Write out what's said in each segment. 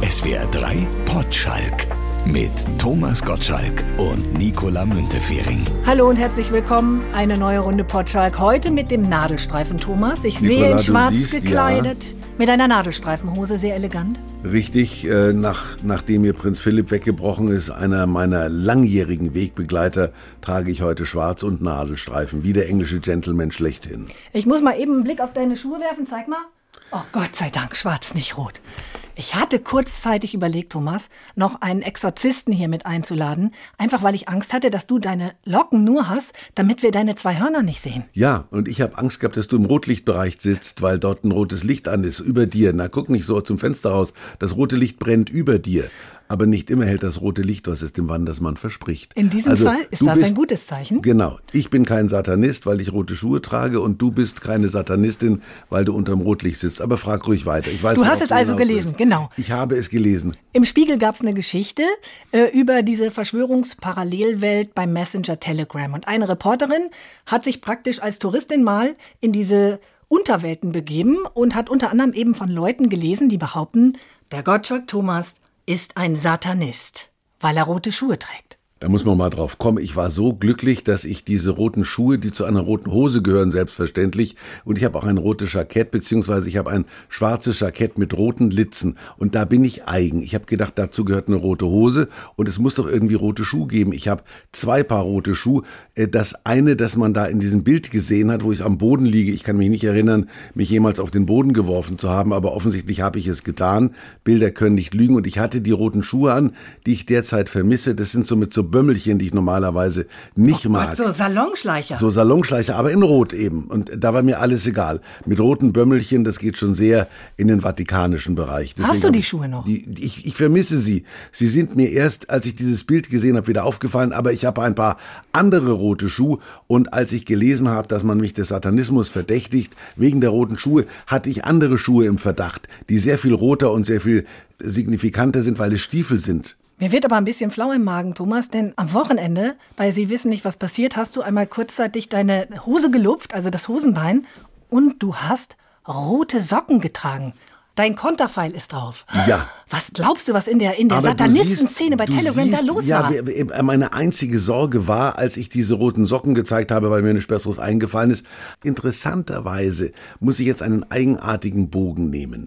SWR 3 Potschalk mit Thomas Gottschalk und Nicola Müntefering. Hallo und herzlich willkommen. Eine neue Runde Potschalk. Heute mit dem Nadelstreifen Thomas. Ich sehe in schwarz gekleidet, mit einer Nadelstreifenhose, sehr elegant. Richtig, nachdem mir Prinz Philipp weggebrochen ist, einer meiner langjährigen Wegbegleiter, trage ich heute Schwarz und Nadelstreifen, wie der englische Gentleman schlechthin. Ich muss mal eben einen Blick auf deine Schuhe werfen, zeig mal. Oh Gott sei Dank, schwarz, nicht rot. Ich hatte kurzzeitig überlegt, Thomas, noch einen Exorzisten hier mit einzuladen, einfach weil ich Angst hatte, dass du deine Locken nur hast, damit wir deine zwei Hörner nicht sehen. Ja, und ich habe Angst gehabt, dass du im Rotlichtbereich sitzt, weil dort ein rotes Licht an ist, über dir. Na, guck nicht so zum Fenster raus. Das rote Licht brennt über dir. Aber nicht immer hält das rote Licht, was es dem Wandersmann verspricht. In diesem Fall ist das ein gutes Zeichen? Genau. Ich bin kein Satanist, weil ich rote Schuhe trage, und du bist keine Satanistin, weil du unterm Rotlicht sitzt. Aber frag ruhig weiter. Ich weiß, du hast es also gelesen, genau. Ich habe es gelesen. Im Spiegel gab es eine Geschichte über diese Verschwörungsparallelwelt beim Messenger Telegram. Und eine Reporterin hat sich praktisch als Touristin mal in diese Unterwelten begeben und hat unter anderem eben von Leuten gelesen, die behaupten, der Gottschalk Thomas ist ein Satanist, weil er rote Schuhe trägt. Da muss man mal drauf kommen. Ich war so glücklich, dass ich diese roten Schuhe, die zu einer roten Hose gehören, selbstverständlich, und ich habe auch ein rotes Jackett, beziehungsweise ich habe ein schwarzes Jackett mit roten Litzen, und da bin ich eigen. Ich habe gedacht, dazu gehört eine rote Hose, und es muss doch irgendwie rote Schuhe geben. Ich habe 2 Paar rote Schuhe. Das eine, das man da in diesem Bild gesehen hat, wo ich am Boden liege, ich kann mich nicht erinnern, mich jemals auf den Boden geworfen zu haben, aber offensichtlich habe ich es getan. Bilder können nicht lügen, und ich hatte die roten Schuhe an, die ich derzeit vermisse. Das sind so mit so Bömmelchen, die ich normalerweise nicht mag. So Salonschleicher. So Salonschleicher, aber in Rot eben. Und da war mir alles egal. Mit roten Bömmelchen, das geht schon sehr in den vatikanischen Bereich. Deswegen hast du die Schuhe noch? Ich vermisse sie. Sie sind mir erst, als ich dieses Bild gesehen habe, wieder aufgefallen. Aber ich habe ein paar andere rote Schuhe. Und als ich gelesen habe, dass man mich des Satanismus verdächtigt, wegen der roten Schuhe, hatte ich andere Schuhe im Verdacht, die sehr viel roter und sehr viel signifikanter sind, weil es Stiefel sind. Mir wird aber ein bisschen flau im Magen, Thomas, denn am Wochenende, weil Sie wissen nicht, was passiert, hast du einmal kurzzeitig deine Hose gelupft, also das Hosenbein, und du hast rote Socken getragen. Dein Konterfei ist drauf. Ja. Was glaubst du, was in der Satanistenszene bei Telegram da los war? Ja, meine einzige Sorge war, als ich diese roten Socken gezeigt habe, weil mir nichts Besseres eingefallen ist. Interessanterweise muss ich jetzt einen eigenartigen Bogen nehmen.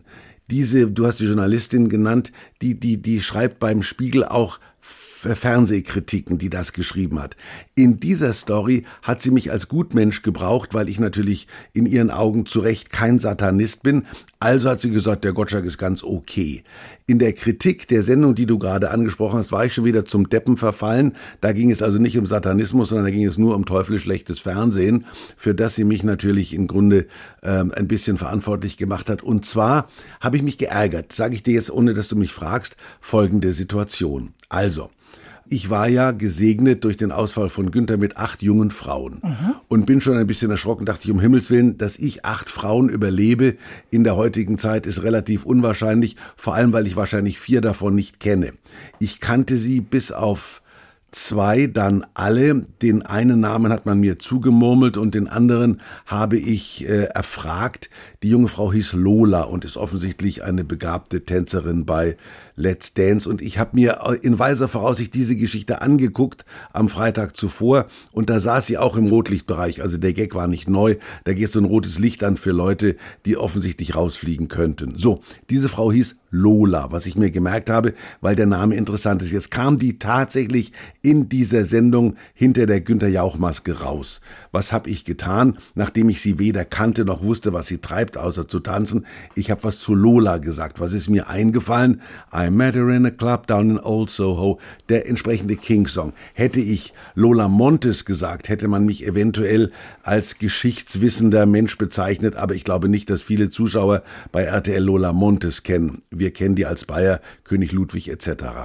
Du hast die Journalistin genannt, die schreibt beim Spiegel auch Fernsehkritiken, die das geschrieben hat. In dieser Story hat sie mich als Gutmensch gebraucht, weil ich natürlich in ihren Augen zu Recht kein Satanist bin. Also hat sie gesagt, der Gottschalk ist ganz okay. In der Kritik der Sendung, die du gerade angesprochen hast, war ich schon wieder zum Deppen verfallen. Da ging es also nicht um Satanismus, sondern da ging es nur um teuflisch schlechtes Fernsehen, für das sie mich natürlich im Grunde ein bisschen verantwortlich gemacht hat. Und zwar habe ich mich geärgert, sage ich dir jetzt, ohne dass du mich fragst, folgende Situation. Also, ich war ja gesegnet durch den Ausfall von Günther mit 8 jungen Frauen und bin schon ein bisschen erschrocken, dachte ich, um Himmels Willen, dass ich 8 Frauen überlebe in der heutigen Zeit ist relativ unwahrscheinlich, vor allem, weil ich wahrscheinlich 4 davon nicht kenne. Ich kannte sie bis auf 2 dann alle. Den einen Namen hat man mir zugemurmelt und den anderen habe ich erfragt. Die junge Frau hieß Lola und ist offensichtlich eine begabte Tänzerin bei Let's Dance. Und ich habe mir in weiser Voraussicht diese Geschichte angeguckt am Freitag zuvor. Und da saß sie auch im Rotlichtbereich. Also der Gag war nicht neu. Da geht so ein rotes Licht an für Leute, die offensichtlich rausfliegen könnten. So, diese Frau hieß Lola, was ich mir gemerkt habe, weil der Name interessant ist. Jetzt kam die tatsächlich in dieser Sendung hinter der Günther-Jauch-Maske raus. Was habe ich getan, nachdem ich sie weder kannte noch wusste, was sie treibt, außer zu tanzen? Ich habe was zu Lola gesagt. Was ist mir eingefallen? I met her in a club down in Old Soho. Der entsprechende King-Song. Hätte ich Lola Montes gesagt, hätte man mich eventuell als geschichtswissender Mensch bezeichnet, aber ich glaube nicht, dass viele Zuschauer bei RTL Lola Montes kennen. Wir kennen die als Bayer, König Ludwig etc.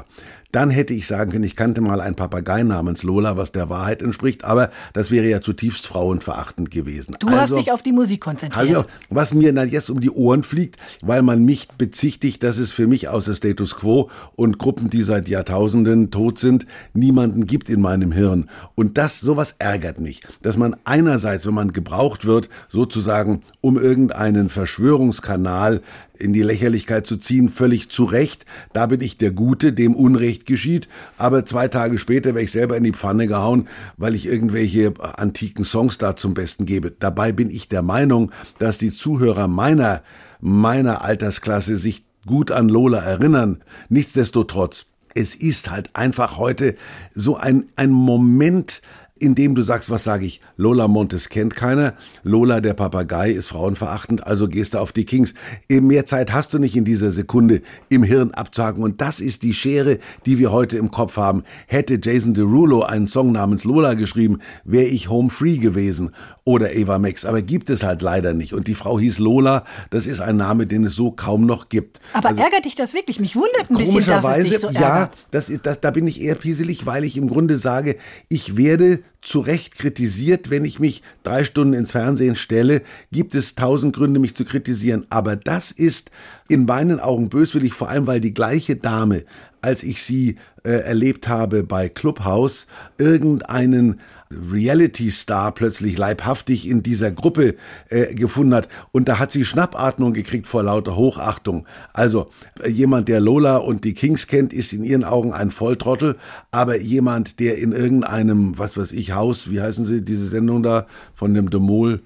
Dann hätte ich sagen können, ich kannte mal einen Papagei namens Lola, was der Wahrheit entspricht, aber das wäre ja zutiefst frauenverachtend gewesen. Du hast dich auf die Musik konzentriert. Was mir dann jetzt um die Ohren fliegt, weil man mich bezichtigt, dass es für mich außer Status Quo und Gruppen, die seit Jahrtausenden tot sind, niemanden gibt in meinem Hirn. Und sowas ärgert mich, dass man einerseits, wenn man gebraucht wird, sozusagen um irgendeinen Verschwörungskanal in die Lächerlichkeit zu ziehen, völlig zu Recht. Da bin ich der Gute, dem Unrecht geschieht. Aber 2 Tage später wäre ich selber in die Pfanne gehauen, weil ich irgendwelche antiken Songs da zum Besten gebe. Dabei bin ich der Meinung, dass die Zuhörer meiner Altersklasse sich gut an Lola erinnern. Nichtsdestotrotz, es ist halt einfach heute so ein Moment, in dem du sagst, was sage ich? Lola Montes kennt keiner. Lola, der Papagei, ist frauenverachtend, also gehst du auf die Kings. Mehr Zeit hast du nicht in dieser Sekunde im Hirn abzuhaken. Und das ist die Schere, die wir heute im Kopf haben. Hätte Jason Derulo einen Song namens Lola geschrieben, wäre ich Home Free gewesen oder Ava Max. Aber gibt es halt leider nicht. Und die Frau hieß Lola. Das ist ein Name, den es so kaum noch gibt. Aber ärgert dich das wirklich? Mich wundert ein bisschen, dass es dich so ärgert. Ja, da bin ich eher pieselig, weil ich im Grunde sage, ich werde zu Recht kritisiert, wenn ich mich 3 Stunden ins Fernsehen stelle, gibt es 1000 Gründe, mich zu kritisieren. Aber das ist in meinen Augen böswillig, vor allem, weil die gleiche Dame, als ich sie erlebt habe bei Clubhouse, irgendeinen Reality-Star plötzlich leibhaftig in dieser Gruppe gefunden hat. Und da hat sie Schnappatmung gekriegt vor lauter Hochachtung. Also jemand, der Lola und die Kings kennt, ist in ihren Augen ein Volltrottel. Aber jemand, der in irgendeinem, was weiß ich, Haus, wie heißen sie, diese Sendung da von dem De Mol,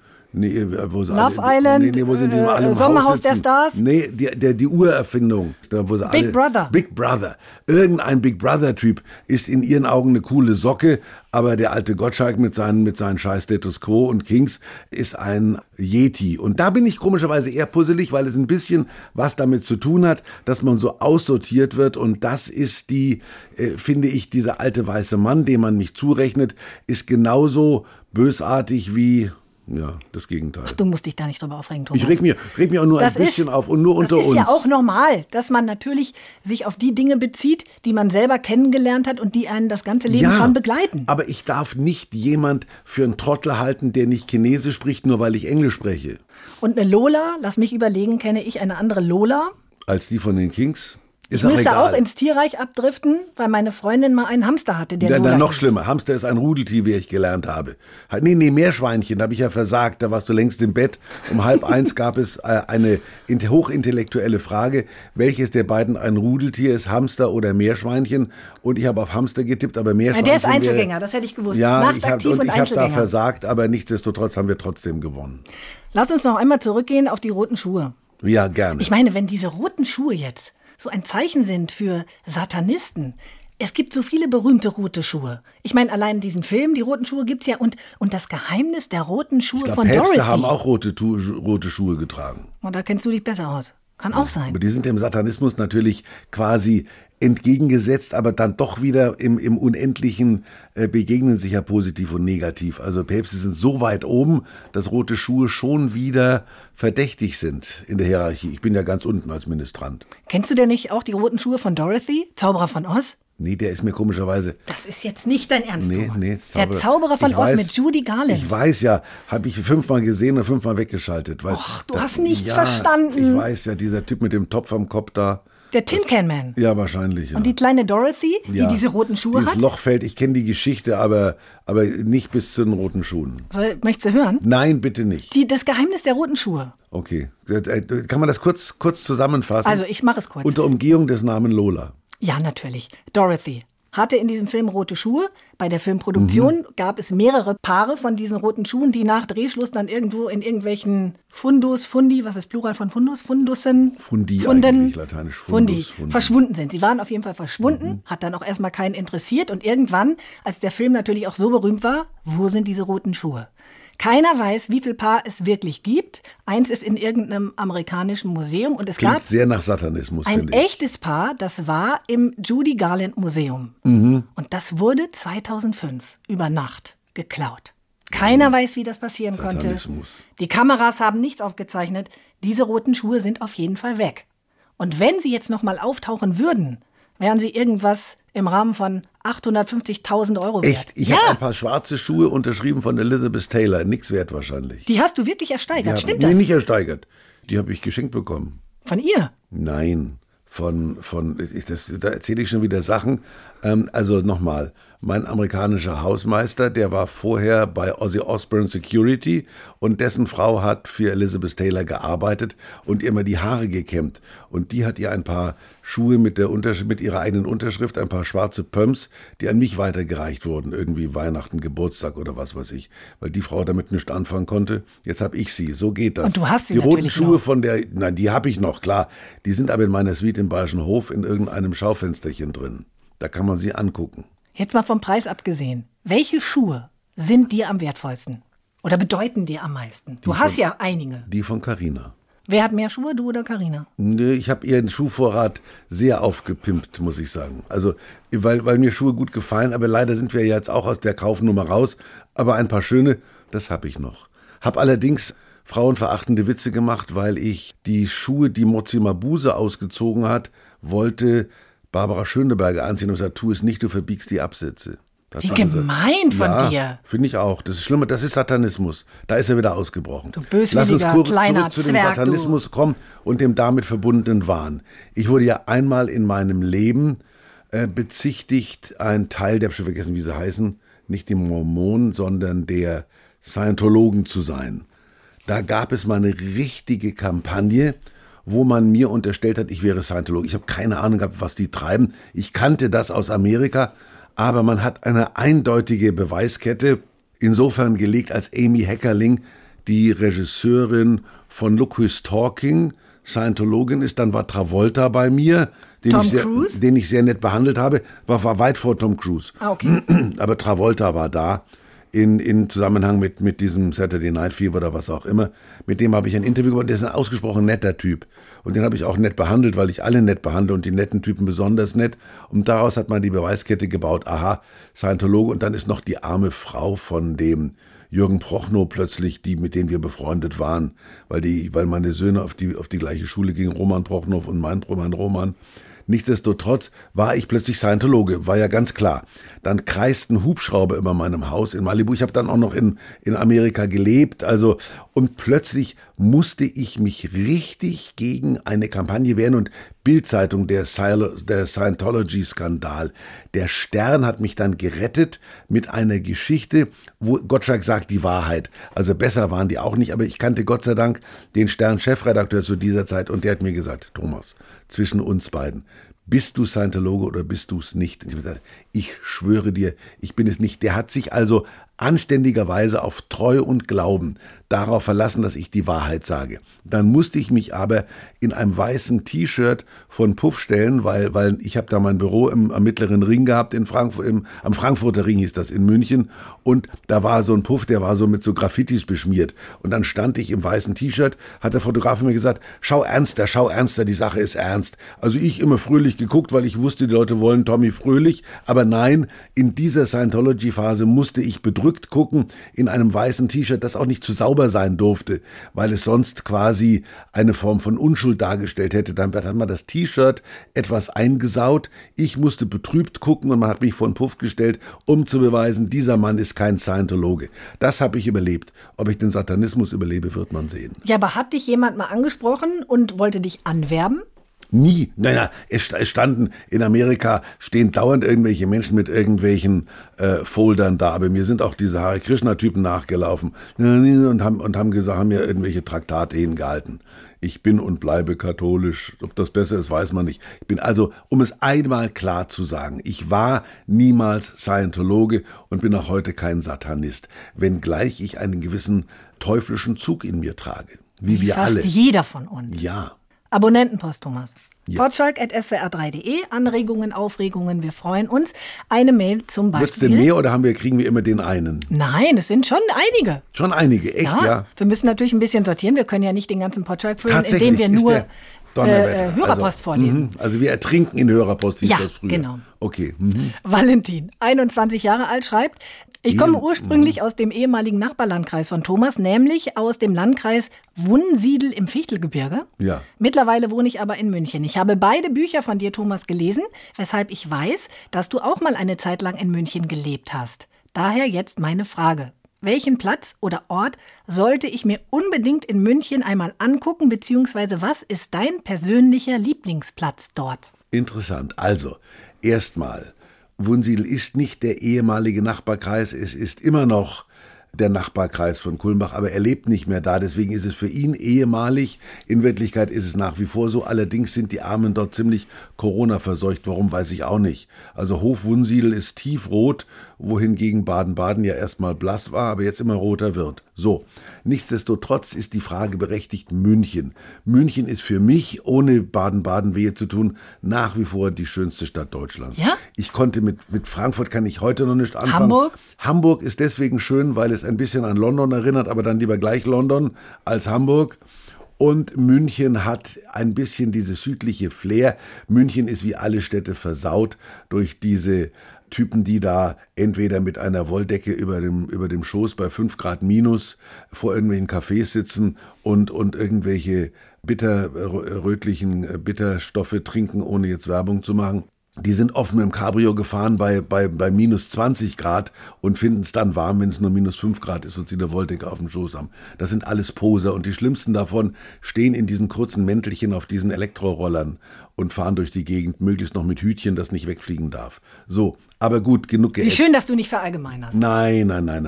Love Island, wo sie alle im Sommerhaus der Stars? Nee, die Urerfindung. Da, wo sie Big Brother. Irgendein Big Brother-Typ ist in ihren Augen eine coole Socke, aber der alte Gottschalk mit seinen scheiß Status Quo und Kings ist ein Yeti. Und da bin ich komischerweise eher puzzelig, weil es ein bisschen was damit zu tun hat, dass man so aussortiert wird. Und das ist finde ich, dieser alte weiße Mann, dem man mich zurechnet, ist genauso bösartig wie... Ja, das Gegenteil. Ach, du musst dich da nicht drüber aufregen, Thomas. Ich reg mir auch nur ein bisschen auf und nur unter uns. Das ist ja auch normal, dass man natürlich sich auf die Dinge bezieht, die man selber kennengelernt hat und die einen das ganze Leben schon begleiten. Aber ich darf nicht jemand für einen Trottel halten, der nicht Chinesisch spricht, nur weil ich Englisch spreche. Und eine Lola, lass mich überlegen, kenne ich eine andere Lola? Als die von den Kings? Ich müsste auch ins Tierreich abdriften, weil meine Freundin mal einen Hamster hatte, der Lola noch schlimmer. Hamster ist ein Rudeltier, wie ich gelernt habe. Nee, Meerschweinchen, da habe ich ja versagt. Da warst du längst im Bett. Um 12:30 gab es eine hochintellektuelle Frage, welches der beiden ein Rudeltier ist, Hamster oder Meerschweinchen. Und ich habe auf Hamster getippt, aber Meerschweinchen... Der ist Einzelgänger, das hätte ich gewusst. Ja, ich habe da versagt, aber nichtsdestotrotz haben wir trotzdem gewonnen. Lass uns noch einmal zurückgehen auf die roten Schuhe. Ja, gerne. Ich meine, wenn diese roten Schuhe jetzt so ein Zeichen sind für Satanisten. Es gibt so viele berühmte rote Schuhe. Ich meine, allein diesen Film, die roten Schuhe gibt's ja. Und das Geheimnis der roten Schuhe von Dorothy. Päpste haben auch rote Schuhe getragen. Und da kennst du dich besser aus. Kann auch sein. Aber die sind dem Satanismus natürlich quasi entgegengesetzt, aber dann doch wieder im Unendlichen begegnen sich ja positiv und negativ. Also Päpste sind so weit oben, dass rote Schuhe schon wieder verdächtig sind in der Hierarchie. Ich bin ja ganz unten als Ministrant. Kennst du denn nicht auch die roten Schuhe von Dorothy, Zauberer von Oz? Nee, der ist mir komischerweise... Das ist jetzt nicht dein Ernst, Thomas. Nee, der Zauberer von Oz mit Judy Garland. Ich weiß ja, habe ich 5-mal gesehen und 5-mal weggeschaltet. Och, du hast nichts verstanden. Ich weiß ja, dieser Typ mit dem Topf am Kopf da. Der Tin Can Man. Ja, wahrscheinlich. Ja. Und die kleine Dorothy, die diese roten Schuhe dieses hat? Lochfeld, ich kenne die Geschichte, aber nicht bis zu den roten Schuhen. Möchtest du hören? Nein, bitte nicht. Das Geheimnis der roten Schuhe. Okay. Kann man das kurz zusammenfassen? Also, ich mache es kurz. Unter Umgehung des Namens Lola. Ja, natürlich. Dorothy hatte in diesem Film rote Schuhe. Bei der Filmproduktion gab es mehrere Paare von diesen roten Schuhen, die nach Drehschluss dann irgendwo in irgendwelchen Fundi, was ist Plural von Fundus? Fundussen? Eigentlich, lateinisch Fundus. Fundi, verschwunden sind. Sie waren auf jeden Fall verschwunden, hat dann auch erstmal keinen interessiert. Und irgendwann, als der Film natürlich auch so berühmt war, wo sind diese roten Schuhe? Keiner weiß, wie viel Paar es wirklich gibt. Eins ist in irgendeinem amerikanischen Museum und es Klingt gab sehr nach Satanismus, ein echtes Paar, das war im Judy Garland Museum. Und das wurde 2005 über Nacht geklaut. Keiner weiß, wie das passieren konnte. Die Kameras haben nichts aufgezeichnet. Diese roten Schuhe sind auf jeden Fall weg. Und wenn sie jetzt noch mal auftauchen würden, wären sie irgendwas im Rahmen von 850.000 € wert. Echt? Ich habe ein paar schwarze Schuhe unterschrieben von Elizabeth Taylor. Nix wert wahrscheinlich. Die hast du wirklich ersteigert, stimmt das? Nee, nicht ersteigert. Die habe ich geschenkt bekommen. Von ihr? Nein, da erzähle ich schon wieder Sachen. Also nochmal, mein amerikanischer Hausmeister, der war vorher bei Ozzy Osbourne Security und dessen Frau hat für Elizabeth Taylor gearbeitet und ihr immer die Haare gekämmt. Und die hat ihr ein paar Schuhe mit ihrer eigenen Unterschrift, ein paar schwarze Pumps, die an mich weitergereicht wurden, irgendwie Weihnachten, Geburtstag oder was weiß ich, weil die Frau damit nicht anfangen konnte. Jetzt habe ich sie, so geht das. Und du hast sie die roten natürlich Schuhe noch. Nein, die habe ich noch, klar. Die sind aber in meiner Suite im Bayerischen Hof in irgendeinem Schaufensterchen drin. Da kann man sie angucken. Jetzt mal vom Preis abgesehen. Welche Schuhe sind dir am wertvollsten? Oder bedeuten dir am meisten? Du hast ja einige. Die von Carina. Wer hat mehr Schuhe, du oder Carina? Nee, ich habe ihren Schuhvorrat sehr aufgepimpt, muss ich sagen. Also, weil mir Schuhe gut gefallen, aber leider sind wir jetzt auch aus der Kaufnummer raus. Aber ein paar schöne, das habe ich noch. Hab allerdings frauenverachtende Witze gemacht, weil ich die Schuhe, die Mozi Mabuse ausgezogen hat, wollte Barbara Schöneberger anziehen und gesagt, tu es nicht, du verbiegst die Absätze. Wie gemein von dir. Finde ich auch. Das ist schlimm, das ist Satanismus. Da ist er wieder ausgebrochen. Du böswilliger, kleiner zurück zu dem Zwerg, Satanismus kommen und dem damit verbundenen Wahn. Ich wurde ja einmal in meinem Leben bezichtigt, ein Teil der, ich habe vergessen, wie sie heißen, nicht die Mormonen, sondern der Scientologen zu sein. Da gab es mal eine richtige Kampagne, wo man mir unterstellt hat, ich wäre Scientologe. Ich habe keine Ahnung gehabt, was die treiben. Ich kannte das aus Amerika, aber man hat eine eindeutige Beweiskette insofern gelegt, als Amy Heckerling, die Regisseurin von Look Who's Talking, Scientologin ist. Dann war Travolta bei mir, den ich sehr nett behandelt habe, war weit vor Tom Cruise. Ah, okay. Aber Travolta war da. In Zusammenhang mit diesem Saturday Night Fever oder was auch immer. Mit dem habe ich ein Interview gemacht. Der ist ein ausgesprochen netter Typ. Und den habe ich auch nett behandelt, weil ich alle nett behandle und die netten Typen besonders nett. Und daraus hat man die Beweiskette gebaut. Aha, Scientologe. Und dann ist noch die arme Frau von dem Jürgen Prochnow plötzlich, mit denen wir befreundet waren, weil meine Söhne auf die gleiche Schule gingen, Roman Prochnow und mein Roman. Nichtsdestotrotz war ich plötzlich Scientologe, war ja ganz klar. Dann kreisten Hubschrauber über meinem Haus in Malibu. Ich habe dann auch noch in Amerika gelebt. Und plötzlich musste ich mich richtig gegen eine Kampagne wehren. Und Bild-Zeitung, der Scientology-Skandal. Der Stern hat mich dann gerettet mit einer Geschichte, wo Gottschalk sagt die Wahrheit. Also besser waren die auch nicht, aber ich kannte Gott sei Dank den Stern-Chefredakteur zu dieser Zeit und der hat mir gesagt, Thomas, zwischen uns beiden, bist du Scientologe oder bist du es nicht? Und ich habe gesagt, ich schwöre dir, ich bin es nicht. Der hat sich also anständigerweise auf Treu und Glauben darauf verlassen, dass ich die Wahrheit sage. Dann musste ich mich aber in einem weißen T-Shirt von Puff stellen, weil ich habe da mein Büro am Mittleren Ring gehabt in Frankfurt, am Frankfurter Ring hieß das in München und da war so ein Puff, der war so mit so Graffitis beschmiert und dann stand ich im weißen T-Shirt, hat der Fotograf mir gesagt, schau ernster, die Sache ist ernst. Also ich immer fröhlich geguckt, weil ich wusste, die Leute wollen Tommy fröhlich, aber nein, in dieser Scientology-Phase musste ich bedrückt gucken in einem weißen T-Shirt, das auch nicht zu sauber sein durfte, weil es sonst quasi eine Form von Unschuld dargestellt hätte. Dann hat man das T-Shirt etwas eingesaut. Ich musste betrübt gucken und man hat mich vor den Puff gestellt, um zu beweisen, dieser Mann ist kein Scientologe. Das habe ich überlebt. Ob ich den Satanismus überlebe, wird man sehen. Ja, aber hat dich jemand mal angesprochen und wollte dich anwerben? Nie. Nein, es standen in Amerika, stehen dauernd irgendwelche Menschen mit irgendwelchen Foldern da, aber mir sind auch diese Hare Krishna-Typen nachgelaufen und haben gesagt, haben mir irgendwelche Traktate hingehalten. Ich bin und bleibe katholisch. Ob das besser ist, weiß man nicht. Ich bin also, um es einmal klar zu sagen, ich war niemals Scientologe und bin auch heute kein Satanist, wenngleich ich einen gewissen teuflischen Zug in mir trage. Wie wir alle. Fast jeder von uns. Ja. Abonnentenpost, Thomas. Ja. Potschalk@swr3.de. Anregungen, Aufregungen, wir freuen uns. Eine Mail zum Beispiel. Wird's denn mehr oder kriegen wir immer den einen? Nein, es sind schon einige. Schon einige, echt, ja? Wir müssen natürlich ein bisschen sortieren. Wir können ja nicht den ganzen Potschalk füllen, indem wir nur Hörerpost vorlesen. Also wir ertrinken in Hörerpost, hieß das früher. Genau. Okay. Valentin, 21 Jahre alt, schreibt: Ich komme ursprünglich aus dem ehemaligen Nachbarlandkreis von Thomas, nämlich aus dem Landkreis Wunsiedel im Fichtelgebirge. Ja. Mittlerweile wohne ich aber in München. Ich habe beide Bücher von dir, Thomas, gelesen, weshalb ich weiß, dass du auch mal eine Zeit lang in München gelebt hast. Daher jetzt meine Frage: Welchen Platz oder Ort sollte ich mir unbedingt in München einmal angucken, beziehungsweise was ist dein persönlicher Lieblingsplatz dort? Interessant. Also, erstmal, Wunsiedel ist nicht der ehemalige Nachbarkreis, es ist immer noch der Nachbarkreis von Kulmbach, aber er lebt nicht mehr da, deswegen ist es für ihn ehemalig. In Wirklichkeit ist es nach wie vor so, allerdings sind die Armen dort ziemlich Corona-verseucht, warum weiß ich auch nicht. Also Hof Wunsiedel ist tiefrot, wohingegen Baden-Baden ja erstmal blass war, aber jetzt immer roter wird. So, nichtsdestotrotz ist die Frage berechtigt München. München ist für mich, ohne Baden-Baden wehe zu tun, nach wie vor die schönste Stadt Deutschlands. Ja? Ich konnte mit Frankfurt kann ich heute noch nicht anfangen. Hamburg? Hamburg ist deswegen schön, weil es ein bisschen an London erinnert, aber dann lieber gleich London als Hamburg. Und München hat ein bisschen dieses südliche Flair. München ist wie alle Städte versaut durch diese Typen, die da entweder mit einer Wolldecke über dem Schoß bei 5 Grad minus vor irgendwelchen Cafés sitzen und irgendwelche rötlichen Bitterstoffe trinken, ohne jetzt Werbung zu machen. Die sind oft mit dem Cabrio gefahren bei minus 20 Grad und finden es dann warm, wenn es nur minus 5 Grad ist und sie eine Wolldecke auf dem Schoß haben. Das sind alles Poser und die schlimmsten davon stehen in diesen kurzen Mäntelchen auf diesen Elektrorollern und fahren durch die Gegend, möglichst noch mit Hütchen, das nicht wegfliegen darf. So, aber gut, genug geätzt. Wie schön, dass du nicht verallgemeinerst. Nein.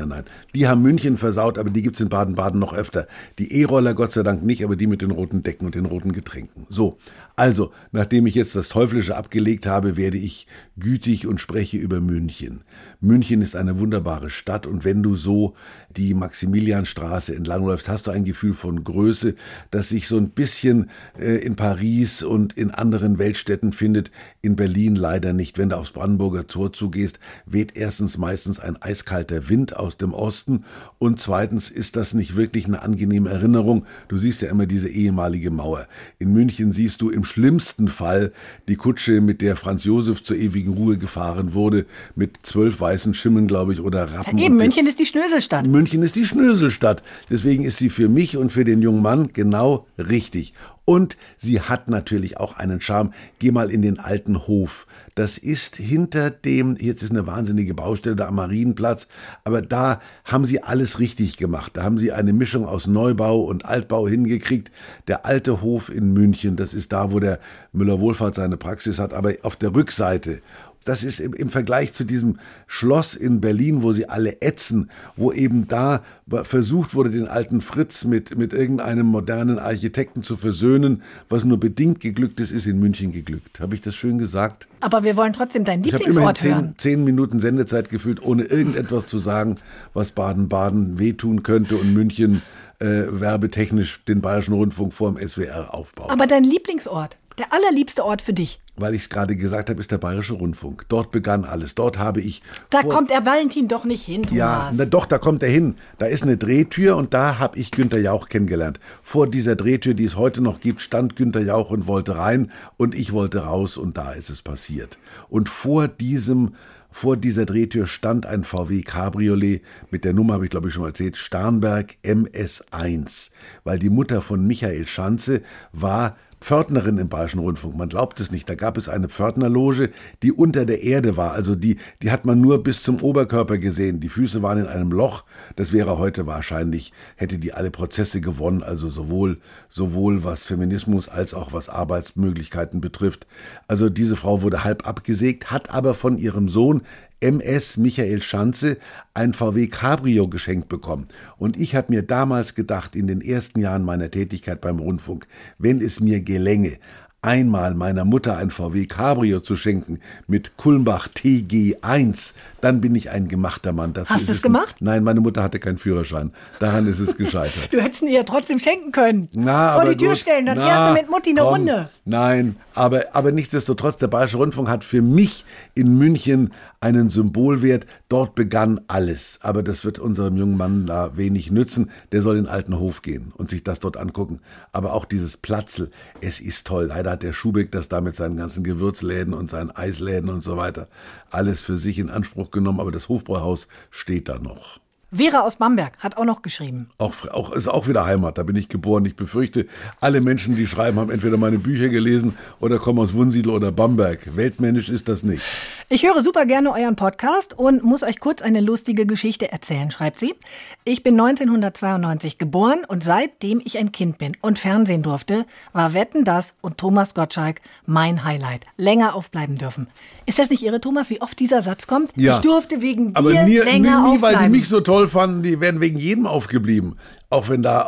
Die haben München versaut, aber die gibt's in Baden-Baden noch öfter. Die E-Roller Gott sei Dank nicht, aber die mit den roten Decken und den roten Getränken. So, also, nachdem ich jetzt das Teuflische abgelegt habe, werde ich gütig und spreche über München. München ist eine wunderbare Stadt und wenn du so die Maximilianstraße entlangläufst, hast du ein Gefühl von Größe, das sich so ein bisschen in Paris und in anderen Weltstädten findet, in Berlin leider nicht. Wenn du aufs Brandenburger Tor zugehst, weht erstens meistens ein eiskalter Wind aus dem Osten und zweitens ist das nicht wirklich eine angenehme Erinnerung. Du siehst ja immer diese ehemalige Mauer. In München siehst du im schlimmsten Fall die Kutsche, mit der Franz Josef zur ewigen Ruhe gefahren wurde, mit 12 weißen Schimmeln, glaube ich, oder Rappen. Ja, eben, München ist die Schnöselstadt. München ist die Schnöselstadt. Deswegen ist sie für mich und für den jungen Mann genau richtig. Und sie hat natürlich auch einen Charme. Geh mal in den alten Hof. Das ist hinter dem, jetzt ist eine wahnsinnige Baustelle da am Marienplatz, aber da haben sie alles richtig gemacht. Da haben sie eine Mischung aus Neubau und Altbau hingekriegt. Der alte Hof in München, das ist da, wo der Müller-Wohlfahrt seine Praxis hat, aber auf der Rückseite. Das ist im Vergleich zu diesem Schloss in Berlin, wo sie alle ätzen, wo eben da versucht wurde, den alten Fritz mit irgendeinem modernen Architekten zu versöhnen, was nur bedingt geglückt ist in München geglückt. Habe ich das schön gesagt? Aber wir wollen trotzdem deinen Lieblingsort hören. Ich habe immerhin 10 Minuten Sendezeit gefüllt, ohne irgendetwas zu sagen, was Baden-Baden wehtun könnte und München werbetechnisch den Bayerischen Rundfunk vorm SWR aufbaut. Aber dein Lieblingsort? Der allerliebste Ort für dich? Weil ich es gerade gesagt habe, ist der Bayerische Rundfunk. Dort begann alles. Dort habe ich... Da kommt der Valentin doch nicht hin, Thomas. Ja, doch, da kommt er hin. Da ist eine Drehtür und da habe ich Günther Jauch kennengelernt. Vor dieser Drehtür, die es heute noch gibt, stand Günther Jauch und wollte rein und ich wollte raus und da ist es passiert. Und vor dieser Drehtür stand ein VW Cabriolet mit der Nummer, habe ich glaube ich schon mal erzählt, Starnberg MS1. Weil die Mutter von Michael Schanze war Pförtnerin im Bayerischen Rundfunk. Man glaubt es nicht. Da gab es eine Pförtnerloge, die unter der Erde war. Also die hat man nur bis zum Oberkörper gesehen. Die Füße waren in einem Loch. Das wäre heute wahrscheinlich, hätte die alle Prozesse gewonnen. Also sowohl was Feminismus als auch was Arbeitsmöglichkeiten betrifft. Also diese Frau wurde halb abgesägt, hat aber von ihrem Sohn MS Michael Schanze ein VW Cabrio geschenkt bekommen. Und ich habe mir damals gedacht, in den ersten Jahren meiner Tätigkeit beim Rundfunk, wenn es mir gelänge, einmal meiner Mutter ein VW Cabrio zu schenken mit Kulmbach TG1, dann bin ich ein gemachter Mann. Dazu Hast du es gemacht? Nein, meine Mutter hatte keinen Führerschein. Daran ist es gescheitert. Du hättest ihn ihr trotzdem schenken können. Vor die Tür stellen, dann fährst du mit Mutti eine Runde. Nein, aber nichtsdestotrotz, der Bayerische Rundfunk hat für mich in München einen Symbolwert. Dort begann alles. Aber das wird unserem jungen Mann da wenig nützen. Der soll in den alten Hof gehen und sich das dort angucken. Aber auch dieses Platzl, es ist toll. Leider hat der Schubeck das da mit seinen ganzen Gewürzläden und seinen Eisläden und so weiter alles für sich in Anspruch genommen. Aber das Hofbräuhaus steht da noch. Vera aus Bamberg hat auch noch geschrieben. Ist auch wieder Heimat, da bin ich geboren. Ich befürchte, alle Menschen, die schreiben, haben entweder meine Bücher gelesen oder kommen aus Wunsiedel oder Bamberg. Weltmännisch ist das nicht. Ich höre super gerne euren Podcast und muss euch kurz eine lustige Geschichte erzählen, schreibt sie. Ich bin 1992 geboren und seitdem ich ein Kind bin und Fernsehen durfte, war Wetten, dass und Thomas Gottschalk mein Highlight. Länger aufbleiben dürfen. Ist das nicht irre, Thomas, wie oft dieser Satz kommt? Ja. Ich durfte wegen dir aber länger nie, aufbleiben. Weil die mich so toll fanden, die wären wegen jedem aufgeblieben. Auch wenn da,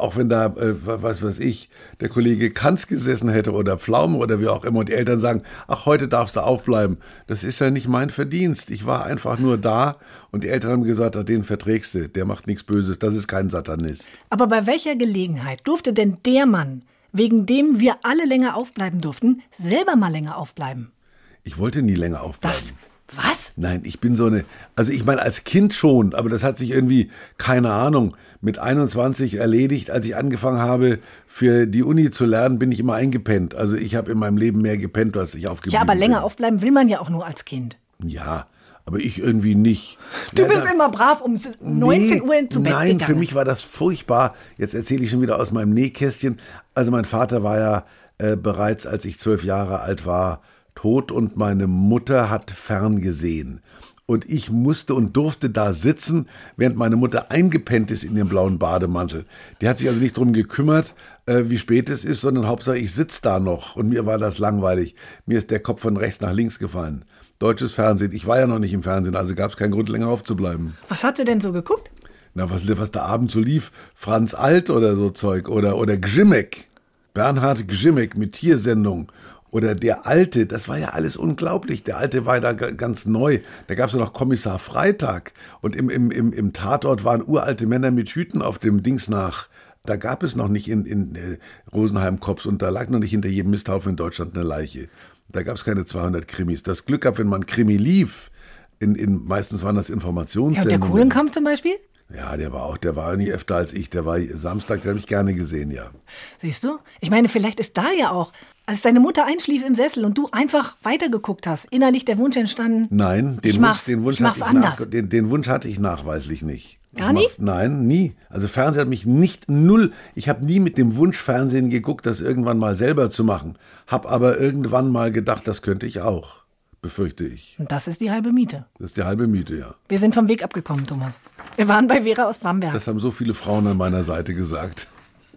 was weiß ich, der Kollege Kanz gesessen hätte oder Pflaume oder wie auch immer und die Eltern sagen, ach, heute darfst du aufbleiben. Das ist ja nicht mein Verdienst. Ich war einfach nur da und die Eltern haben gesagt, ach, den verträgst du, der macht nichts Böses, das ist kein Satanist. Aber bei welcher Gelegenheit durfte denn der Mann, wegen dem wir alle länger aufbleiben durften, selber mal länger aufbleiben? Ich wollte nie länger aufbleiben. Was? Nein, ich bin also ich meine als Kind schon, aber das hat sich irgendwie, keine Ahnung, mit 21 erledigt. Als ich angefangen habe, für die Uni zu lernen, bin ich immer eingepennt. Also ich habe in meinem Leben mehr gepennt, als ich aufgeblieben bin. Ja, aber länger aufbleiben will man ja auch nur als Kind. Ja, aber ich irgendwie nicht. Du bist immer brav um 19 Uhr zu Bett Nein, gegangen. für mich war das furchtbar. Jetzt erzähle ich schon wieder aus meinem Nähkästchen. Also mein Vater war ja bereits, als ich 12 Jahre alt war, tot und meine Mutter hat ferngesehen. Und ich musste und durfte da sitzen, während meine Mutter eingepennt ist in ihrem blauen Bademantel. Die hat sich also nicht drum gekümmert, wie spät es ist, sondern Hauptsache ich sitze da noch. Und mir war das langweilig. Mir ist der Kopf von rechts nach links gefallen. Deutsches Fernsehen. Ich war ja noch nicht im Fernsehen, also gab es keinen Grund, länger aufzubleiben. Was hat sie denn so geguckt? Na, was da abends so lief. Franz Alt oder so Zeug. Oder Gzimek. Bernhard Gzimek mit Tiersendung. Oder der Alte, das war ja alles unglaublich. Der Alte war da ganz neu. Da gab es ja noch Kommissar Freitag. Und im Tatort waren uralte Männer mit Hüten auf dem Dings nach. Da gab es noch nicht in Rosenheim-Cops und da lag noch nicht hinter jedem Misthaufen in Deutschland eine Leiche. Da gab es keine 200 Krimis. Das Glück gehabt, wenn man Krimi lief, meistens waren das Informationssendungen. Ja, und der Kuhlenkampf zum Beispiel? Ja, der war nie öfter als ich. Der war Samstag, den habe ich gerne gesehen, ja. Siehst du? Ich meine, vielleicht ist da ja auch, als deine Mutter einschlief im Sessel und du einfach weitergeguckt hast, innerlich der Wunsch entstanden. Nein, den Wunsch hatte ich nachweislich nicht. Gar nicht? Nein, nie. Also Fernsehen hat mich nicht null. Ich habe nie mit dem Wunsch Fernsehen geguckt, das irgendwann mal selber zu machen. Hab aber irgendwann mal gedacht, das könnte ich auch. Befürchte ich. Und das ist die halbe Miete. Das ist die halbe Miete, ja. Wir sind vom Weg abgekommen, Thomas. Wir waren bei Vera aus Bamberg. Das haben so viele Frauen an meiner Seite gesagt.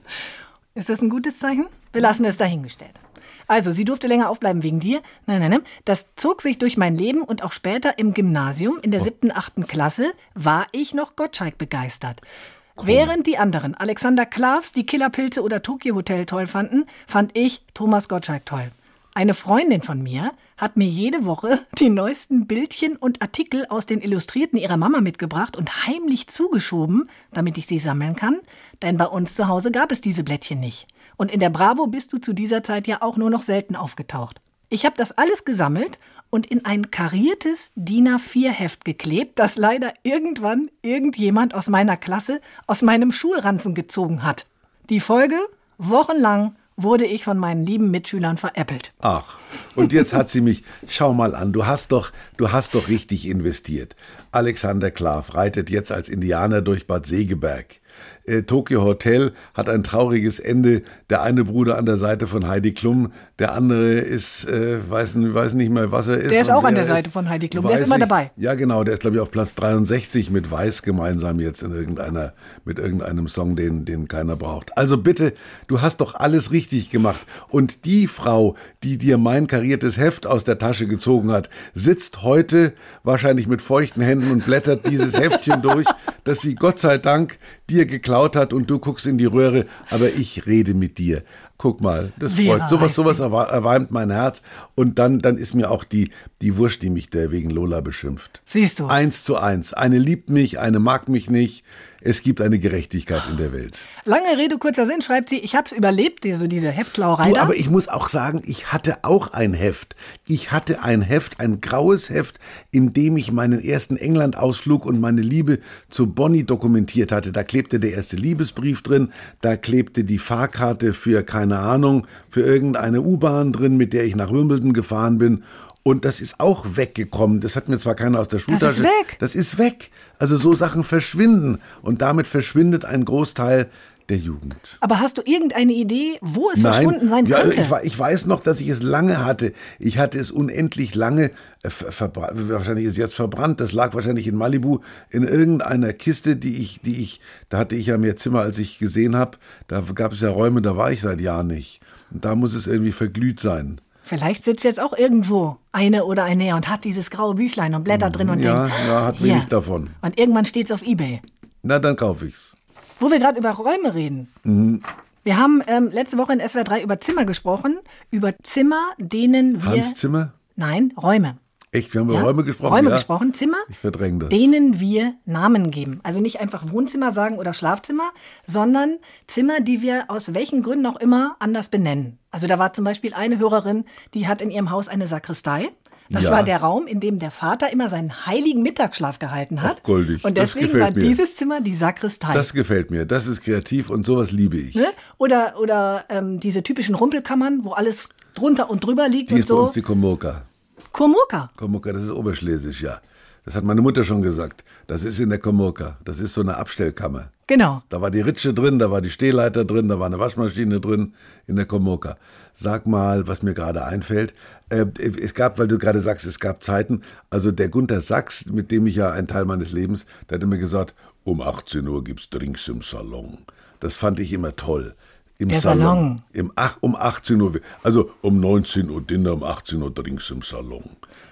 Ist das ein gutes Zeichen? Wir lassen es dahingestellt. Also, sie durfte länger aufbleiben wegen dir. Nein. Das zog sich durch mein Leben und auch später im Gymnasium, in der 7., 8. Klasse, war ich noch Gottschalk begeistert. Cool. Während die anderen Alexander Klavs, die Killerpilze oder Tokyo Hotel toll fanden, fand ich Thomas Gottschalk toll. Eine Freundin von mir hat mir jede Woche die neuesten Bildchen und Artikel aus den Illustrierten ihrer Mama mitgebracht und heimlich zugeschoben, damit ich sie sammeln kann, denn bei uns zu Hause gab es diese Blättchen nicht. Und in der Bravo bist du zu dieser Zeit ja auch nur noch selten aufgetaucht. Ich habe das alles gesammelt und in ein kariertes DIN A4-Heft geklebt, das leider irgendwann irgendjemand aus meiner Klasse aus meinem Schulranzen gezogen hat. Die Folge? Wochenlang wurde ich von meinen lieben Mitschülern veräppelt. Ach, und jetzt hat sie mich, schau mal an, du hast doch richtig investiert. Alexander Klav reitet jetzt als Indianer durch Bad Segeberg. Tokyo Hotel hat ein trauriges Ende. Der eine Bruder an der Seite von Heidi Klum, der andere ist, weiß nicht mehr, was er ist. Der ist auch an der Seite von Heidi Klum, der ist immer dabei. Ja, genau, der ist, glaube ich, auf Platz 63 mit Weiß gemeinsam jetzt mit irgendeinem Song, den keiner braucht. Also bitte, du hast doch alles richtig gemacht. Und die Frau, die dir mein kariertes Heft aus der Tasche gezogen hat, sitzt heute wahrscheinlich mit feuchten Händen und blättert dieses Heftchen durch, das sie Gott sei Dank dir geklaut hat und du guckst in die Röhre, aber ich rede mit dir. Guck mal, das freut. Sowas erwärmt mein Herz. Und dann ist mir auch die Wurst, die mich der wegen Lola beschimpft. Siehst du. 1:1. Eine liebt mich, eine mag mich nicht. Es gibt eine Gerechtigkeit in der Welt. Lange Rede, kurzer Sinn, schreibt sie, ich habe es überlebt, diese Heftklauerei. Du, aber ich muss auch sagen, ich hatte auch ein Heft. Ich hatte ein Heft, ein graues Heft, in dem ich meinen ersten England-Ausflug und meine Liebe zu Bonnie dokumentiert hatte. Da klebte der erste Liebesbrief drin, da klebte die Fahrkarte für, keine Ahnung, für irgendeine U-Bahn drin, mit der ich nach Wimbledon gefahren bin. Und das ist auch weggekommen. Das hat mir zwar keiner aus der Schultasche. Das ist weg. Das ist weg. Also so Sachen verschwinden. Und damit verschwindet ein Großteil der Jugend. Aber hast du irgendeine Idee, wo es verschwunden sein könnte? Ich weiß noch, dass ich es lange hatte. Ich hatte es unendlich lange, wahrscheinlich ist es jetzt verbrannt, das lag wahrscheinlich in Malibu in irgendeiner Kiste, da hatte ich ja mehr Zimmer, als ich gesehen habe. Da gab es ja Räume, da war ich seit Jahren nicht. Und da muss es irgendwie verglüht sein. Vielleicht sitzt jetzt auch irgendwo eine oder ein Näher und hat dieses graue Büchlein und blättert drin und denkt, hat wenig davon. Und irgendwann steht's auf eBay. Na, dann kaufe ich's. Wo wir gerade über Räume reden. Wir haben letzte Woche in SWR 3 über Zimmer gesprochen. Über Zimmer, denen wir... Hans Zimmer? Nein, Räume. Echt? Wir haben über Räume gesprochen? Räume gesprochen, Zimmer, ich verdränge das. Denen wir Namen geben. Also nicht einfach Wohnzimmer sagen oder Schlafzimmer, sondern Zimmer, die wir aus welchen Gründen auch immer anders benennen. Also da war zum Beispiel eine Hörerin, die hat in ihrem Haus eine Sakristei. Das war der Raum, in dem der Vater immer seinen heiligen Mittagsschlaf gehalten hat. Ach, goldig. Und deswegen war dieses Zimmer die Sakristei. Das gefällt mir. Das ist kreativ und sowas liebe ich. Ne? Oder diese typischen Rumpelkammern, wo alles drunter und drüber liegt die und ist bei so. uns die Komorka. Komorka? Komorka, das ist Oberschlesisch, ja. Das hat meine Mutter schon gesagt. Das ist in der Komorka. Das ist so eine Abstellkammer. Genau. Da war die Ritsche drin, da war die Stehleiter drin, da war eine Waschmaschine drin in der Komorka. Sag mal, was mir gerade einfällt. Es gab, weil du gerade sagst, es gab Zeiten, also der Gunter Sachs, mit dem ich ja ein Teil meines Lebens, der hat immer gesagt, um 18 Uhr gibt's Drinks im Salon. Das fand ich immer toll. Der Salon. Um 18 Uhr, also um 19 Uhr Dinner, um 18 Uhr Drinks im Salon.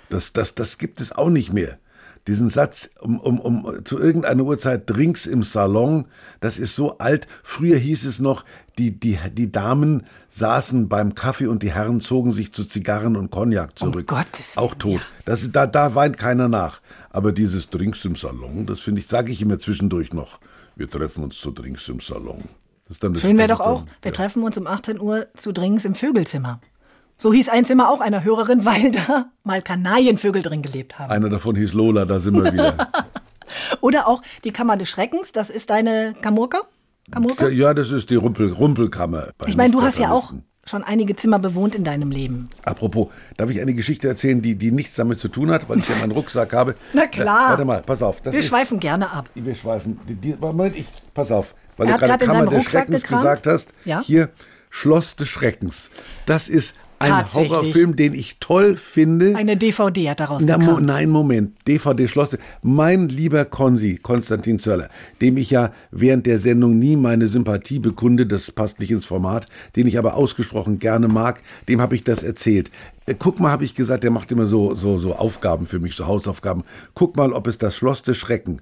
Das gibt es auch nicht mehr. Diesen Satz, zu irgendeiner Uhrzeit Drinks im Salon, das ist so alt. Früher hieß es noch, die Damen saßen beim Kaffee und die Herren zogen sich zu Zigarren und Cognac zurück. Gottes Willen, auch tot. Da weint keiner nach. Aber dieses Drinks im Salon, das finde ich, sage ich immer zwischendurch noch. Wir treffen uns zu Drinks im Salon. Schön wäre doch auch, wir treffen uns um 18 Uhr zu Drinks im Vögelzimmer. So hieß ein Zimmer auch einer Hörerin, weil da mal Kanarienvögel drin gelebt haben. Einer davon hieß Lola, da sind wir wieder. Oder auch die Kammer des Schreckens, das ist deine Kamorka? Ja, das ist die Rumpelkammer. Ich meine, du hast ja auch schon einige Zimmer bewohnt in deinem Leben. Apropos, darf ich eine Geschichte erzählen, die nichts damit zu tun hat, weil ich ja meinen Rucksack habe? Na klar. Warte mal, pass auf. Wir schweifen gerne ab. Wir schweifen. Moment, pass auf. Weil Er du hat gerade gerade in Kammer seinem des Rucksack Schreckens gekramt. gesagt hast. Ja? Hier, Schloss des Schreckens. Das ist ein Tatsächlich. Horrorfilm, den ich toll finde. Eine DVD hat daraus gekramt. Nein, Moment. DVD Schloss. Mein lieber Konstantin Zöller, dem ich ja während der Sendung nie meine Sympathie bekunde, das passt nicht ins Format, den ich aber ausgesprochen gerne mag, dem habe ich das erzählt. Guck mal, habe ich gesagt, der macht immer so Aufgaben für mich, so Hausaufgaben. Guck mal, ob es das Schloss des Schreckens,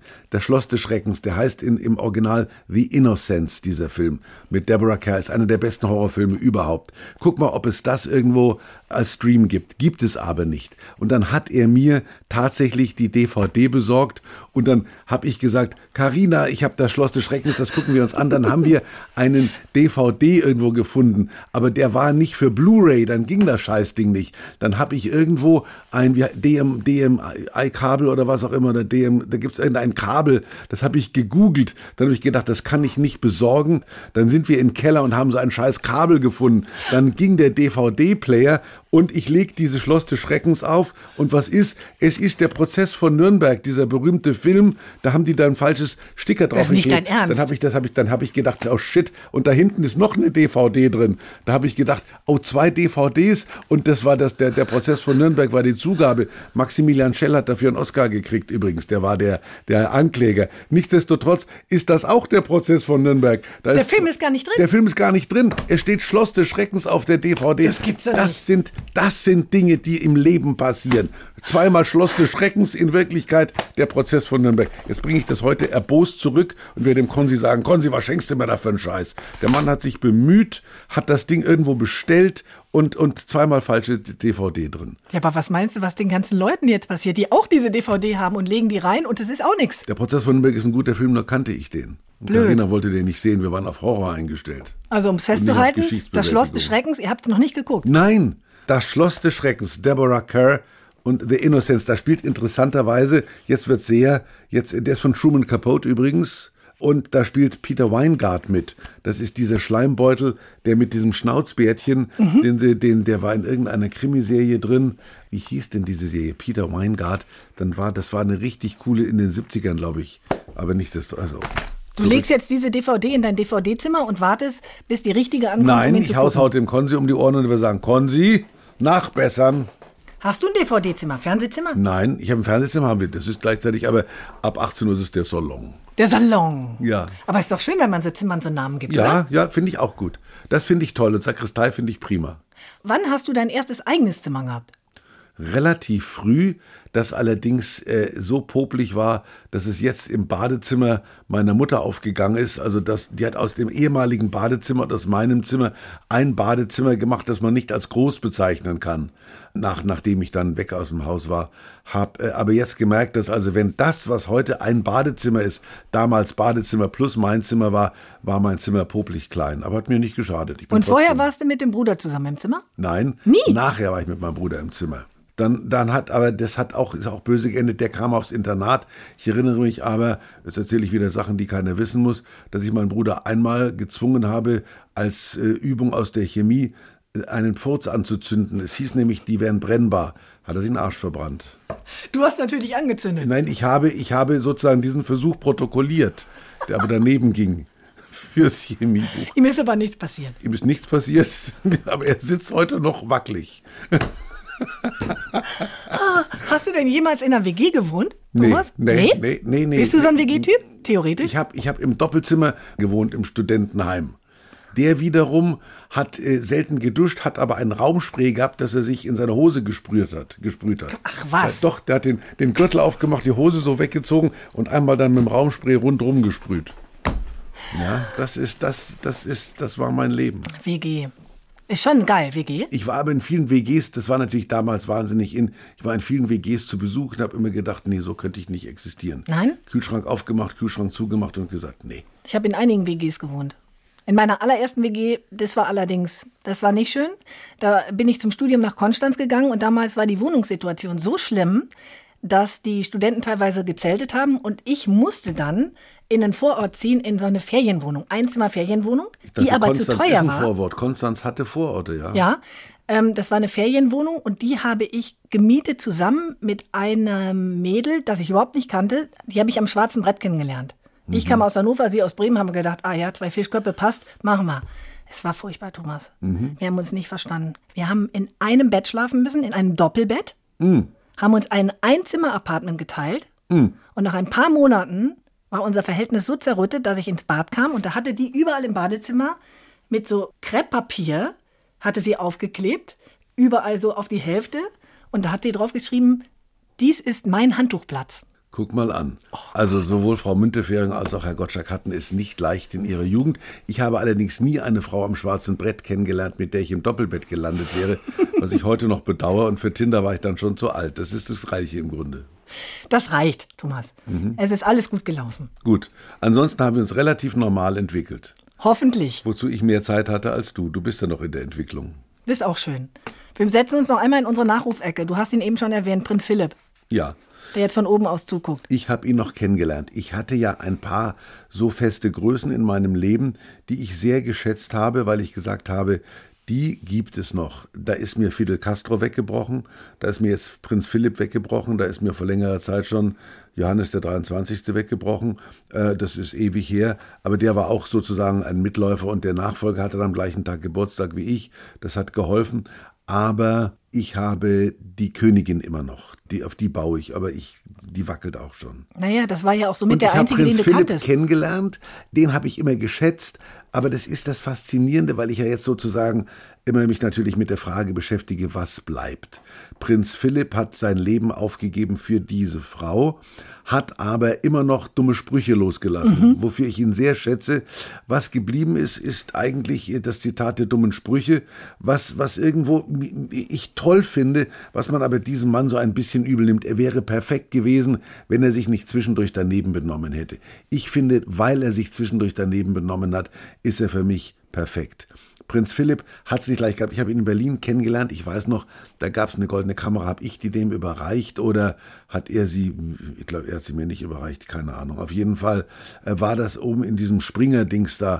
der heißt im Original The Innocents, dieser Film, mit Deborah Kerr, ist einer der besten Horrorfilme überhaupt. Guck mal, ob es das irgendwo als Stream gibt. Gibt es aber nicht. Und dann hat er mir tatsächlich die DVD besorgt und dann habe ich gesagt, Carina, ich habe das Schloss des Schreckens, das gucken wir uns an. Dann haben wir einen DVD irgendwo gefunden, aber der war nicht für Blu-ray, dann ging das Scheißding nicht. Dann habe ich irgendwo ein DMI-Kabel oder was auch immer, da gibt es irgendein Kabel, das habe ich gegoogelt. Dann habe ich gedacht, das kann ich nicht besorgen. Dann sind wir in den Keller und haben so ein scheiß Kabel gefunden. Dann ging der DVD-Player und ich lege dieses Schloss des Schreckens auf. Und was ist? Es ist der Prozess von Nürnberg, dieser berühmte Film. Da haben die da ein falsches Sticker drauf. Das ist nicht dein Ernst. Dann habe ich gedacht, oh shit. Und da hinten ist noch eine DVD drin. Da habe ich gedacht, oh, 2 DVDs. Und das war der Prozess von Nürnberg war die Zugabe. Maximilian Schell hat dafür einen Oscar gekriegt übrigens. Der war der Ankläger. Nichtsdestotrotz ist das auch der Prozess von Nürnberg. Der Film ist gar nicht drin. Der Film ist gar nicht drin. Es steht Schloss des Schreckens auf der DVD. Das gibt's ja nicht. Das sind Dinge, die im Leben passieren. Zweimal Schloss des Schreckens, in Wirklichkeit der Prozess von Nürnberg. Jetzt bringe ich das heute erbost zurück und werde dem Konzi sagen, Konzi, was schenkst du mir da für einen Scheiß? Der Mann hat sich bemüht, hat das Ding irgendwo bestellt und zweimal falsche DVD drin. Ja, aber was meinst du, was den ganzen Leuten jetzt passiert, die auch diese DVD haben und legen die rein und es ist auch nichts? Der Prozess von Nürnberg ist ein guter Film, nur kannte ich den. Und Blöd. Carina wollte den nicht sehen, wir waren auf Horror eingestellt. Also um es festzuhalten, das Schloss des Schreckens, ihr habt es noch nicht geguckt. Nein, das Schloss des Schreckens, Deborah Kerr und The Innocents, da spielt interessanterweise, der ist von Truman Capote übrigens, und da spielt Peter Weingart mit. Das ist dieser Schleimbeutel, der mit diesem Schnauzbärtchen, der war in irgendeiner Krimiserie drin. Wie hieß denn diese Serie? Peter Weingart. Das war eine richtig coole in den 70ern, glaube ich. Aber nicht das, also. Du legst jetzt diese DVD in dein DVD-Zimmer und wartest, bis die richtige ankommt. Nein, ich haut dem Konzi um die Ohren und wir sagen, Konzi, nachbessern. Hast du ein DVD-Zimmer, Fernsehzimmer? Nein, ich habe ein Fernsehzimmer, das ist gleichzeitig, aber ab 18 Uhr ist es der Salon. Der Salon. Ja. Aber ist doch schön, wenn man so Zimmern so Namen gibt, Ja, oder? ja, finde ich auch gut. Das finde ich toll und Sakristei finde ich prima. Wann hast du dein erstes eigenes Zimmer gehabt? Relativ früh, das allerdings so popelig war, dass es jetzt im Badezimmer meiner Mutter aufgegangen ist. Also die hat aus dem ehemaligen Badezimmer und aus meinem Zimmer ein Badezimmer gemacht, das man nicht als groß bezeichnen kann, nachdem ich dann weg aus dem Haus war. Habe aber jetzt gemerkt, dass also wenn das, was heute ein Badezimmer ist, damals Badezimmer plus mein Zimmer war mein Zimmer popelig klein. Aber hat mir nicht geschadet. Und vorher warst du mit dem Bruder zusammen im Zimmer? Nein, Nie? Nachher war ich mit meinem Bruder im Zimmer. Ist auch böse geendet, der kam aufs Internat. Ich erinnere mich aber, jetzt erzähle ich wieder Sachen, die keiner wissen muss, dass ich meinen Bruder einmal gezwungen habe, als Übung aus der Chemie einen Furz anzuzünden. Es hieß nämlich, die wären brennbar. Hat er sich den Arsch verbrannt. Du hast natürlich angezündet. Nein, ich habe sozusagen diesen Versuch protokolliert, der aber daneben ging. Fürs Chemiebuch. Ihm ist aber nichts passiert. Ihm ist nichts passiert, aber er sitzt heute noch wackelig. Hast du denn jemals in einer WG gewohnt, Thomas? Nee. Bist du so ein WG-Typ, theoretisch? Ich hab im Doppelzimmer gewohnt, im Studentenheim. Der wiederum hat selten geduscht, hat aber ein Raumspray gehabt, das er sich in seine Hose gesprüht hat. Ach was? Der hat den Gürtel aufgemacht, die Hose so weggezogen und einmal dann mit dem Raumspray rundherum gesprüht. Ja, das war mein Leben. WG. Ist schon geil, WG. Ich war aber in vielen WGs, das war natürlich damals wahnsinnig ich war in vielen WGs zu Besuch und habe immer gedacht, nee, so könnte ich nicht existieren. Nein? Kühlschrank aufgemacht, Kühlschrank zugemacht und gesagt, nee. Ich habe in einigen WGs gewohnt. In meiner allerersten WG, das war nicht schön. Da bin ich zum Studium nach Konstanz gegangen und damals war die Wohnungssituation so schlimm, dass die Studenten teilweise gezeltet haben und ich musste dann in einen Vorort ziehen, in so eine Ferienwohnung, Einzimmer-Ferienwohnung, die aber zu teuer war. Konstanz ist ein Vorwort. Konstanz hatte Vororte, ja. Ja, das war eine Ferienwohnung und die habe ich gemietet zusammen mit einem Mädel, das ich überhaupt nicht kannte. Die habe ich am Schwarzen Brett kennengelernt. Ich kam aus Hannover, sie aus Bremen, haben gedacht, 2 Fischköpfe passt, machen wir. Es war furchtbar, Thomas. Wir haben uns nicht verstanden. Wir haben in einem Bett schlafen müssen, in einem Doppelbett, haben uns ein Einzimmer-Apartment geteilt und nach ein paar Monaten war unser Verhältnis so zerrüttet, dass ich ins Bad kam und da hatte die überall im Badezimmer mit so Krepppapier, hatte sie aufgeklebt, überall so auf die Hälfte und da hat sie drauf geschrieben, dies ist mein Handtuchplatz. Guck mal an. Also sowohl Frau Müntefering als auch Herr Gottschalk hatten es nicht leicht in ihrer Jugend. Ich habe allerdings nie eine Frau am Schwarzen Brett kennengelernt, mit der ich im Doppelbett gelandet wäre, was ich heute noch bedauere. Und für Tinder war ich dann schon zu alt. Das ist das Reiche im Grunde. Das reicht, Thomas. Es ist alles gut gelaufen. Gut. Ansonsten haben wir uns relativ normal entwickelt. Hoffentlich. Wozu ich mehr Zeit hatte als du. Du bist ja noch in der Entwicklung. Das ist auch schön. Wir setzen uns noch einmal in unsere Nachrufecke. Du hast ihn eben schon erwähnt, Prinz Philipp. Ja. Der jetzt von oben aus zuguckt. Ich habe ihn noch kennengelernt. Ich hatte ja ein paar so feste Größen in meinem Leben, die ich sehr geschätzt habe, weil ich gesagt habe, die gibt es noch. Da ist mir Fidel Castro weggebrochen, da ist mir jetzt Prinz Philipp weggebrochen, da ist mir vor längerer Zeit schon Johannes der 23. weggebrochen. Das ist ewig her, aber der war auch sozusagen ein Mitläufer und der Nachfolger hatte am gleichen Tag Geburtstag wie ich. Das hat geholfen. Aber ich habe die Königin immer noch. Auf die baue ich, aber die wackelt auch schon. Naja, das war ja auch so mit der einzige, den du kanntest. Ich habe Prinz Philipp kennengelernt, den habe ich immer geschätzt. Aber das ist das Faszinierende, weil ich ja jetzt sozusagen immer mich natürlich mit der Frage beschäftige, was bleibt. Prinz Philipp hat sein Leben aufgegeben für diese Frau, hat aber immer noch dumme Sprüche losgelassen, wofür ich ihn sehr schätze. Was geblieben ist, ist eigentlich das Zitat der dummen Sprüche, was irgendwo ich toll finde, was man aber diesem Mann so ein bisschen übel nimmt. Er wäre perfekt gewesen, wenn er sich nicht zwischendurch daneben benommen hätte. Ich finde, weil er sich zwischendurch daneben benommen hat, ist er für mich perfekt. Prinz Philipp hat es nicht leicht gehabt. Ich habe ihn in Berlin kennengelernt. Ich weiß noch, da gab es eine goldene Kamera. Habe ich die dem überreicht oder hat er sie, ich glaube, er hat sie mir nicht überreicht, keine Ahnung. Auf jeden Fall war das oben in diesem Springer-Dings da.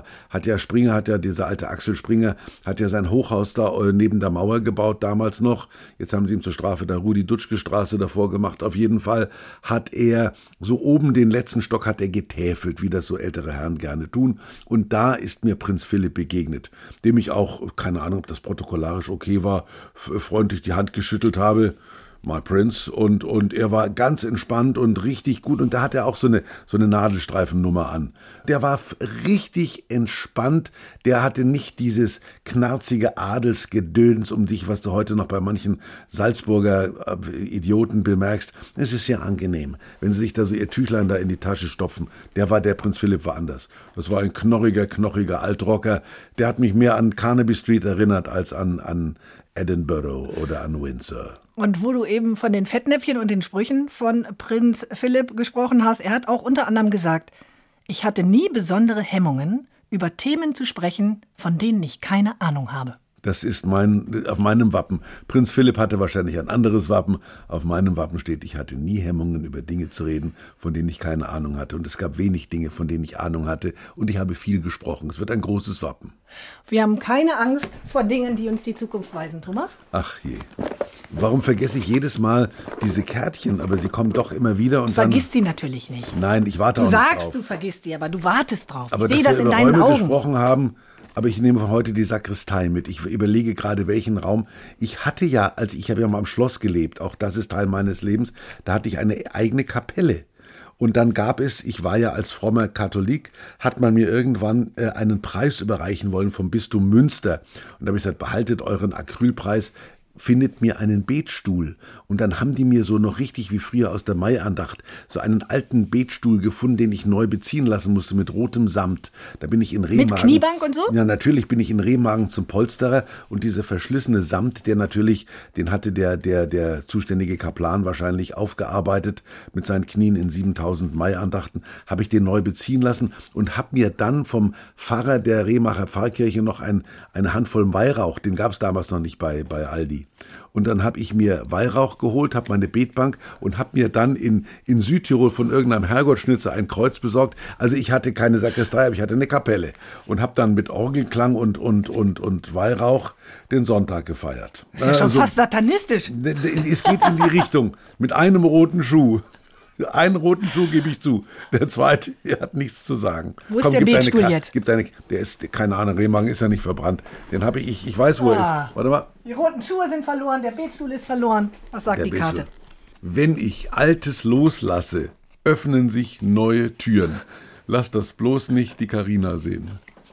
Dieser alte Axel Springer, hat ja sein Hochhaus da neben der Mauer gebaut, damals noch. Jetzt haben sie ihm zur Strafe da Rudi-Dutschke-Straße davor gemacht. Auf jeden Fall hat er so oben den letzten Stock hat er getäfelt, wie das so ältere Herren gerne tun. Und da ist mir Prinz Philipp begegnet, dem ich auch, keine Ahnung, ob das protokollarisch okay war, freundlich die Hand geschüttelt habe, my Prince, und er war ganz entspannt und richtig gut, und da hat er auch so eine Nadelstreifennummer an. Der war richtig entspannt, der hatte nicht dieses knarzige Adelsgedöns um sich, was du heute noch bei manchen Salzburger Idioten bemerkst. Es ist ja angenehm, wenn sie sich da so ihr Tüchlein da in die Tasche stopfen. Der Prinz Philipp war anders. Das war ein knochiger Altrocker, der hat mich mehr an Carnaby Street erinnert als an Edinburgh oder an Windsor. Und wo du eben von den Fettnäpfchen und den Sprüchen von Prinz Philipp gesprochen hast, er hat auch unter anderem gesagt, ich hatte nie besondere Hemmungen, über Themen zu sprechen, von denen ich keine Ahnung habe. Das ist auf meinem Wappen. Prinz Philipp hatte wahrscheinlich ein anderes Wappen. Auf meinem Wappen steht, ich hatte nie Hemmungen, über Dinge zu reden, von denen ich keine Ahnung hatte. Und es gab wenig Dinge, von denen ich Ahnung hatte. Und ich habe viel gesprochen. Es wird ein großes Wappen. Wir haben keine Angst vor Dingen, die uns die Zukunft weisen, Thomas. Ach je. Warum vergesse ich jedes Mal diese Kärtchen? Aber sie kommen doch immer wieder. Und vergisst sie natürlich nicht. Nein, ich warte auch nicht drauf. Du sagst, du vergisst sie, aber du wartest drauf. Aber ich sehe das in deinen Räume Augen. Gesprochen haben, aber ich nehme von heute die Sakristei mit. Ich überlege gerade, welchen Raum. Ich habe ja mal am Schloss gelebt, auch das ist Teil meines Lebens, da hatte ich eine eigene Kapelle. Und dann gab es, ich war ja als frommer Katholik, hat man mir irgendwann einen Preis überreichen wollen vom Bistum Münster. Und da habe ich gesagt, behaltet euren Acrylpreis, findet mir einen Betstuhl. Und dann haben die mir so noch richtig wie früher aus der Maiandacht so einen alten Betstuhl gefunden, den ich neu beziehen lassen musste mit rotem Samt. Da bin ich in Remagen. Mit Kniebank und so? Ja, natürlich bin ich in Remagen zum Polsterer, und dieser verschlissene Samt, den hatte der zuständige Kaplan wahrscheinlich aufgearbeitet mit seinen Knien in 7000 Maiandachten, habe ich den neu beziehen lassen und habe mir dann vom Pfarrer der Remacher Pfarrkirche noch eine Handvoll Weihrauch, den gab es damals noch nicht bei Aldi. Und dann habe ich mir Weihrauch geholt, habe meine Betbank und habe mir dann in Südtirol von irgendeinem Herrgottschnitzer ein Kreuz besorgt. Also ich hatte keine Sakristei, aber ich hatte eine Kapelle und habe dann mit Orgelklang und Weihrauch den Sonntag gefeiert. Das ist ja schon fast satanistisch. Es geht in die Richtung. Mit einem roten Schuh. Einen roten Schuh gebe ich zu. Der zweite hat nichts zu sagen. Wo ist der Betstuhl jetzt? Der ist, keine Ahnung, Remagen ist ja nicht verbrannt. Den habe ich weiß, wo er ist. Warte mal. Die roten Schuhe sind verloren, der Betstuhl ist verloren. Was sagt die Karte? Wenn ich Altes loslasse, öffnen sich neue Türen. Lass das bloß nicht die Carina sehen.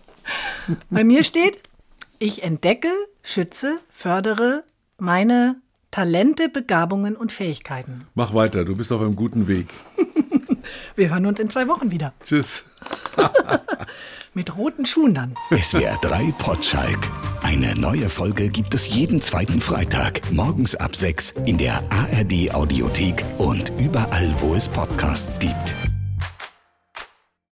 Bei mir steht, ich entdecke, schütze, fördere meine Talente, Begabungen und Fähigkeiten. Mach weiter, du bist auf einem guten Weg. Wir hören uns in 2 Wochen wieder. Tschüss. Mit roten Schuhen dann. SWR 3 Potschalk. Eine neue Folge gibt es jeden zweiten Freitag, morgens ab 6 in der ARD Audiothek und überall, wo es Podcasts gibt.